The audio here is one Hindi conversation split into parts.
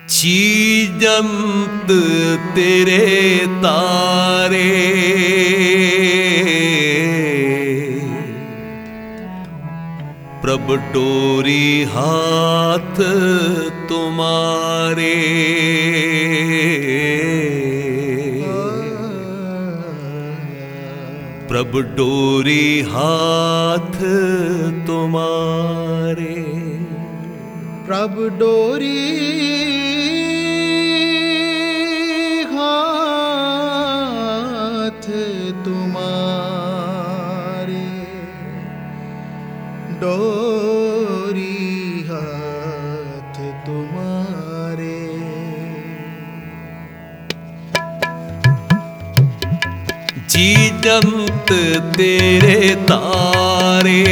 चीजंत तेरे तारे प्रभ डोरी हाथ तुम्हारे। प्रभ डोरी हाथ तुम्हारे। प्रभ डोरी हाथ तुम्हारे। डोरी हाथ तुम्हारे। चीजंत तेरे तारे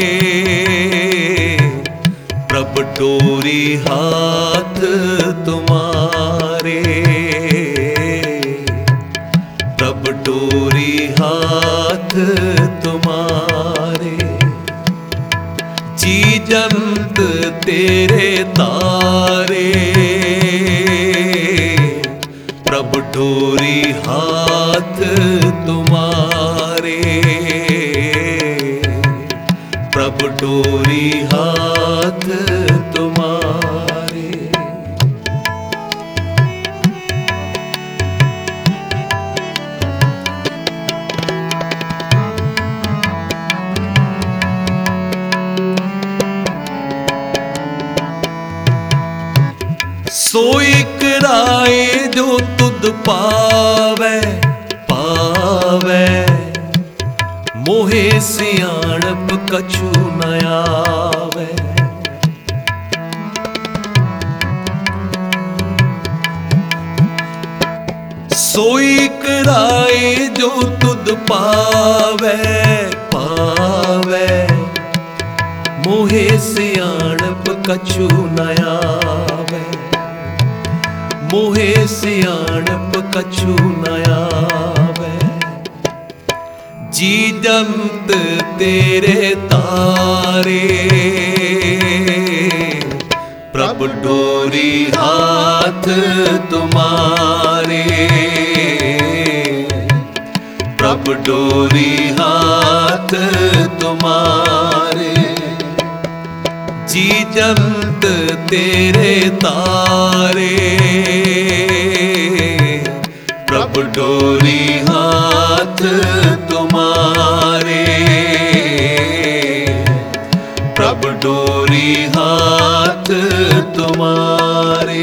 प्रभ डोरी हाथ तुम्हारे। प्रभ डोरी हाथ तुम्हारे। चीजंत तेरे तारे प्रभ डोरी हाथ तुम्हारे। प्रभ डोरी हाथ तुम्हारे। सोई कराए जो तुद पावे पावे। मोहे सियाणप कछु न आवे। सोई कराए जो तुद पावे पावे। मोहे सियाणप कछु न आवे। मोहे सियाणप कछु न आवे। चीजंत तेरे तारे प्रभ डोरी हाथ तुम्हारे। प्रभ डोरी हाथ तुम्हारे। चीजंत तेरे तारे प्रभ डोरी हाथ तुम्हारे। प्रभ डोरी हाथ तुम्हारे।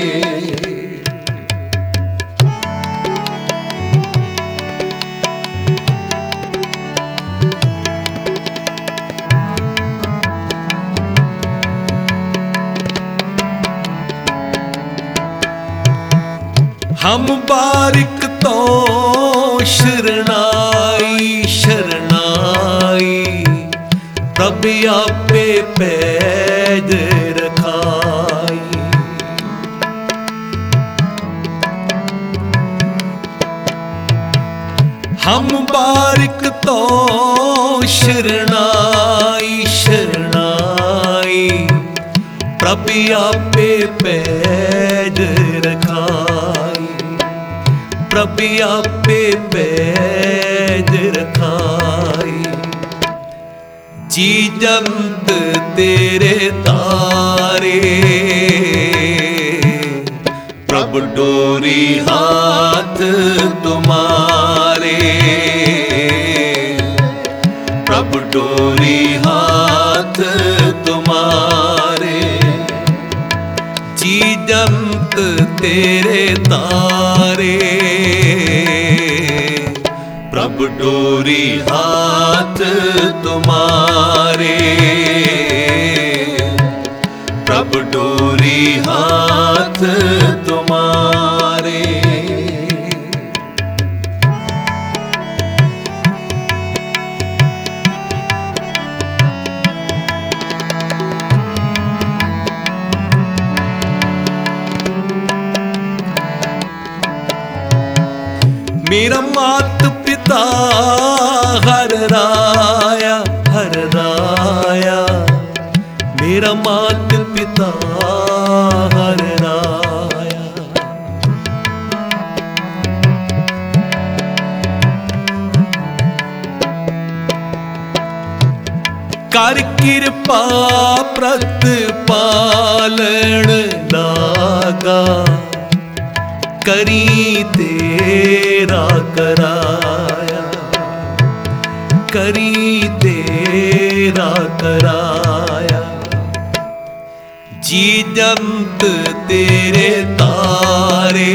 हम बारिक तो शरणाई शरणाई। प्रभ आपे पैज रखाई। हम बारिक तो शरणाई शरणाई। प्रभ आपे पैज रखाई। प्रभ आपे पैज रखाई। चीजंत तेरे तारे प्रभ डोरी हाथ तुम्हारे। प्रभ डोरी हाथ तुम्हारे। चीजंत तेरे तारे प्रभ डोरी हाथ तुम्हारे। प्रभ डोरी हाथ तुम्हारे। मेरा मात पिता हर राया हर राया। मेरा मात पिता हर राया। कर कृपा प्रतिपालन लागा, करी तेरा कराया, करी तेरा कराया। जी जंत तेरे तारे,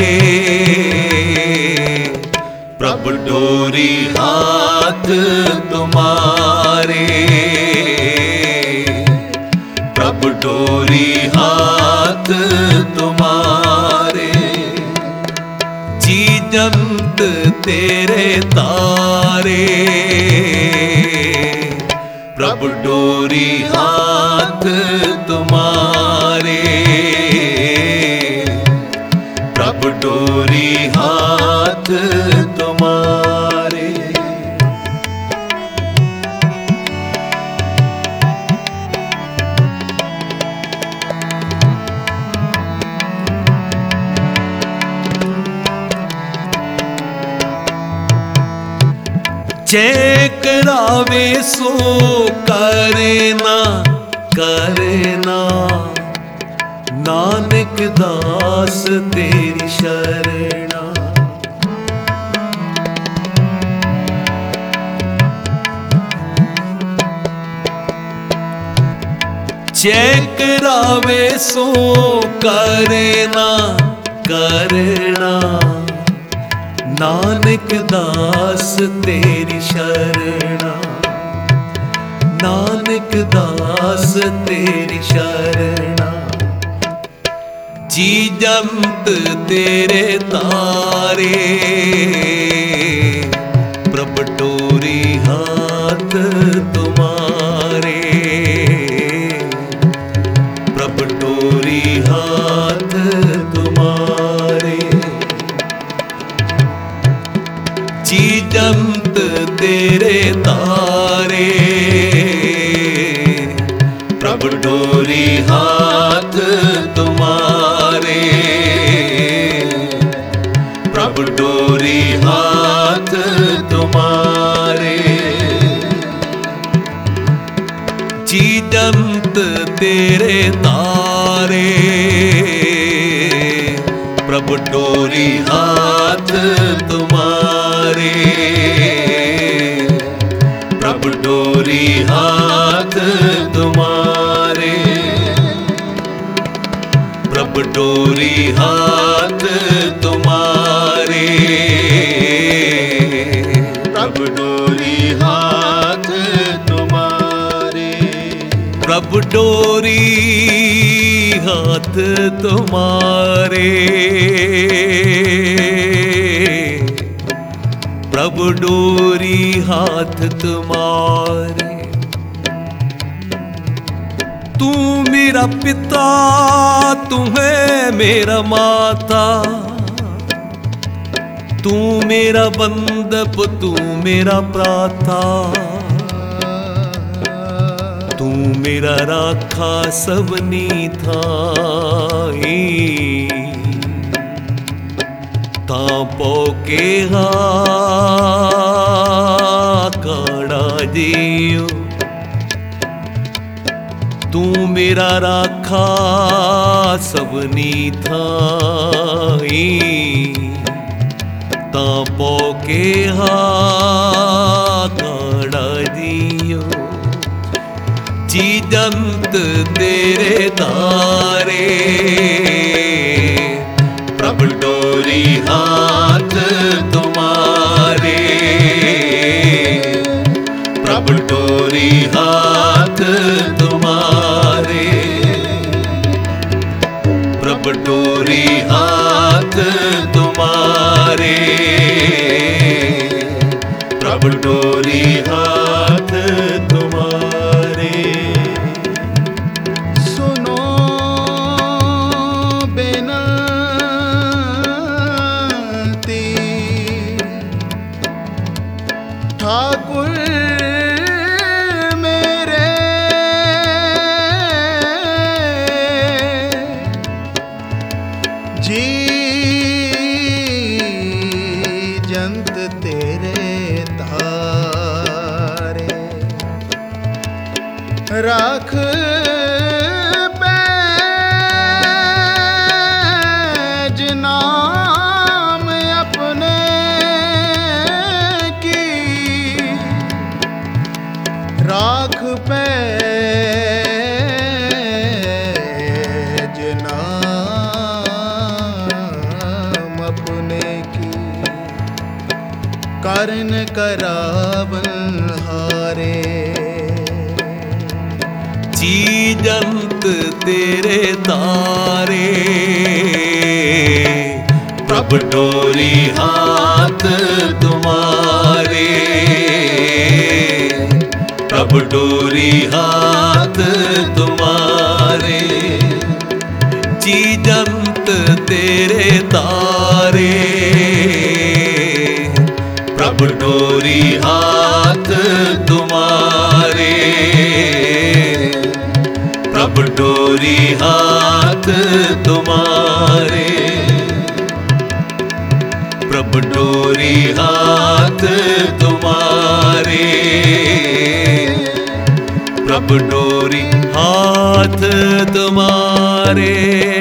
प्रभु डोरी हाथ तुम्हारे, प्रभु डोरी हाथ तुम्हारे। जी जंत तेरे तारे, प्रभु डोरी हाथ तुम्हारे, प्रभु डोरी हाथ तुम्हारे। जय करावे सो करना करना, नानक दास तेरी शरणा। जय करावे सो करना करना, नानक दास तेरी शरणा, नानक दास तेरी शरणा। जी जंत तेरे तारे, प्रभु डोरी हाथ तुम्हारे, प्रभु डोरी हाथ तुम्हारे। जी जंत तेरे तारे, प्रभु डोरी हाथ तुम्हारे, प्रभु डोरी हाथ तुम्हारे। जी जंत तेरे तारे, प्रभु डोरी हाथ तुम्हारे, प्रभु डोरी हाथ तुम्हारे, प्रभु डोरी हाथ तुम्हारे, प्रभु डोरी हाथ तुम्हारे, प्रभु डोरी हाथ तुम्हारे, प्रभु डोरी हाथ तुम्हारे। तू मेरा पिता, तू है मेरा माता, तू मेरा बंधप, तू मेरा प्राता, तू मेरा राखा सबनी थाई। तापो के हा काड़ा जियो, तू मेरा राखा सबनी थाई। तापो के हा काड़ा जियो, जी जंत तेरे तारे, प्रभु डोरी हाथ तुम्हारे, प्रभु डोरी हाथ तुम्हारे, प्रभु डोरी हाथ तुम्हारे, प्रभु डोरी हाथ तुम्हारे। सुनो बेनती ठाकुर मेरे, हरन करावन हारे। चीजंत तेरे तारे, प्रभ डोरी हाथ तुम्हारे, प्रभ डोरी हाथ तुम्हारे। चीजंत तेरे तारे, प्रभ डोरी हाथ तुम्हारे, प्रभ डोरी हाथ तुम्हारे, प्रभ डोरी हाथ तुम्हारे, प्रभ डोरी हाथ तुम्हारे।